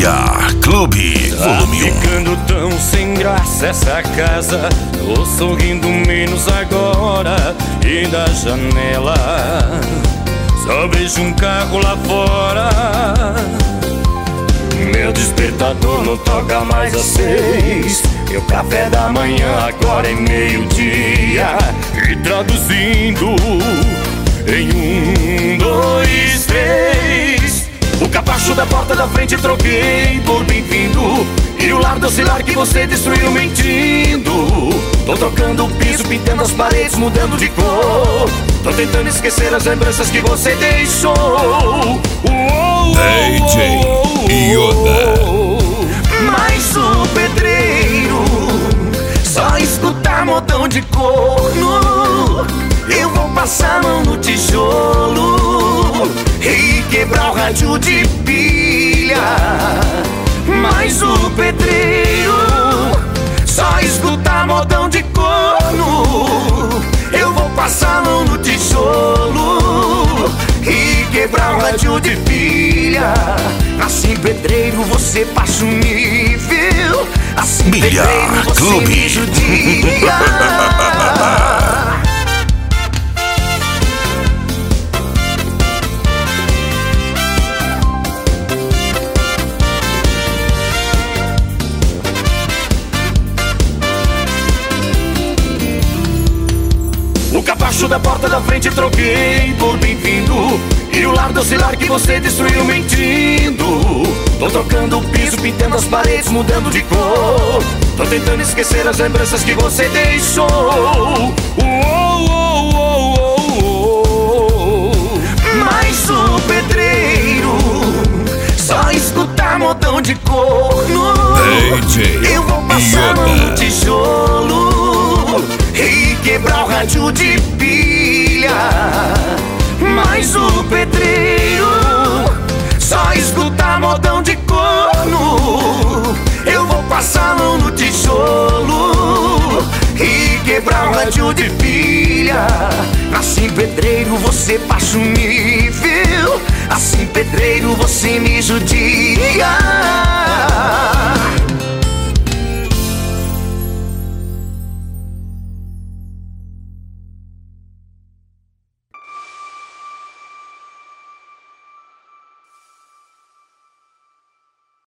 Bilhar Clube, volume 1. Ficando tão sem graça essa casa, tô sorrindo menos agora. E da janela só vejo um carro lá fora. Meu despertador não toca mais às 6. Meu café da manhã agora é meio-dia. E traduzindo em 1, 2, 3, o capacho da porta da frente troquei por bem-vindo. E o lar docilar que você destruiu mentindo. Tô trocando o piso, pintando as paredes, mudando de cor. Tô tentando esquecer as lembranças que você deixou. DJ Yoda. Mas o pedreiro só escuta modão de corno. Eu vou passar a mão no tijolo e quebrar o rádio de pilha. Mas o pedreiro só escuta modão de corno. Eu vou passar a mão no tijolo e quebrar o rádio de pilha. Assim, pedreiro, você passa um nível. Assim, Bilhar pedreiro, você Clube. me judia. O capacho da porta da frente troquei por bem-vindo. E o lar docilar que você destruiu mentindo. Tô trocando o piso, pintando as paredes, mudando de cor. Tô tentando esquecer as lembranças que você deixou. Mas o pedreiro só escuta modão de corno. DJ Eu vou passar a mão no Yoda. tijolo e quebrar o rádio de pilha. Mas o pedreiro só escuta modão de corno. Eu vou passar a mão no tijolo e quebrar o rádio de pilha. Assim, pedreiro, você passa um nível. Assim, pedreiro, você me judia.